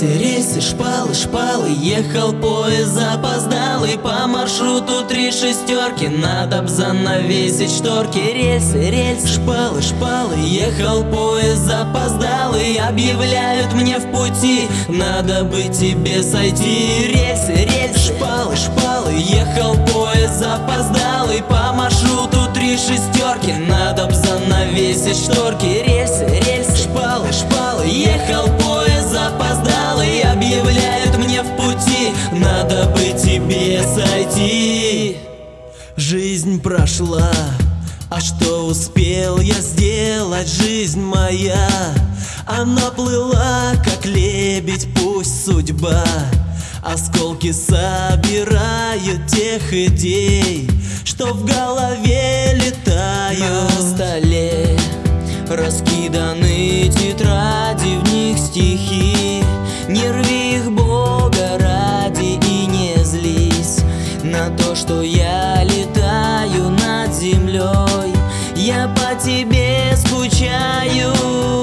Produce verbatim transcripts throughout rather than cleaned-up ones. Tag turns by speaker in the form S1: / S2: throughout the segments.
S1: Рельсы, рельсы, шпалы, шпалы, ехал поезд запоздалый. По маршруту три шестерки, надо б занавесить шторки. Рельсы, рельсы, шпалы, шпалы, ехал поезд запоздалый. Объявляют мне в пути, надо бы тебе сойти. Рельсы, рельсы, шпалы, шпалы, ехал поезд запоздалый. По маршруту три шестерки, надо б занавесить шторки. Рельсы, рельсы, шпалы, шпалы, ехал поезд запоздалый. Объявляют мне в пути, надо бы тебе сойти.
S2: Жизнь прошла, а что успел я сделать? Жизнь моя, она плыла, как лебедь, пусть судьба осколки собирают тех идей, что в голове летают.
S1: На столе раскиданы тетради, в них стихи. Не рви их, Бога ради, и не злись на то, что я летаю над землей. Я по тебе скучаю.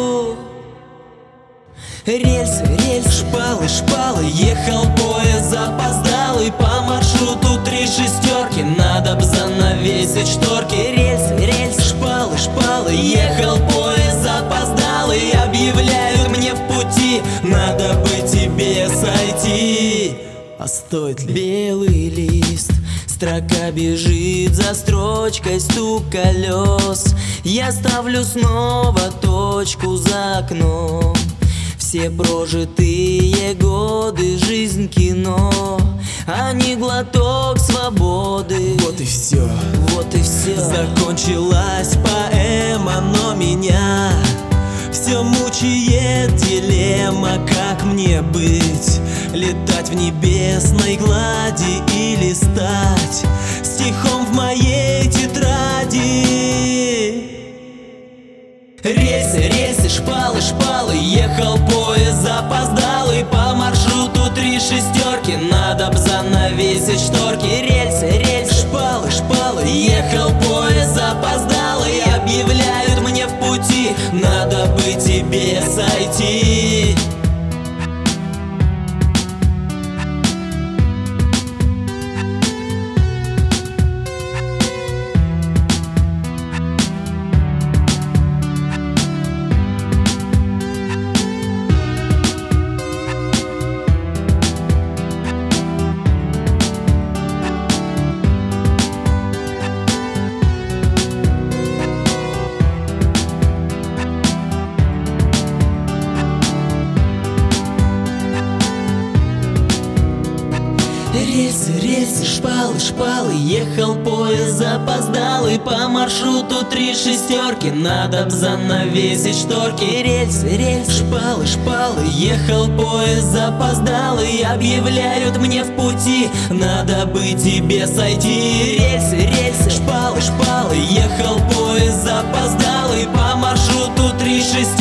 S1: Рельсы, рельсы, шпалы, шпалы, ехал поезд запоздалый. По маршруту три шестерки, надо б занавесить шторки. Рельсы, рельсы, шпалы, шпалы, ехал поезд запоздалый. Объявляют мне в пути, надо бы тебе сойти.
S2: А стоит ли?
S1: Белый лист, строка бежит за строчкой, стук колес. Я ставлю снова точку за окном. Все прожитые годы, жизнь кино, а не глоток свободы.
S2: Вот и все,
S1: вот и все.
S2: Закончилась поэма, но меня все мучает дилемма, как мне быть? Летать в небесной глади или стать стихом в моей тетради?
S1: Рельсы, рельсы, шпалы, шпалы, ехал поезд запоздалый. По маршруту три шестерки, надо б занавесить шторки. Рельсы, рельсы, шпалы, шпалы, ехал поезд запоздалый. Объявляют мне в пути, надо бы тебе сойти. Рельсы, рельсы, шпалы, шпалы, ехал поезд запоздалый. По маршруту три шестерки, надо б занавесить шторки. Рельсы, рельсы, шпалы, шпалы, ехал поезд запоздалый. Объявляют мне в пути, надо бы тебе сойти. Рельсы, рельсы, шпалы, шпалы, ехал поезд запоздалый. По маршруту три шестерки,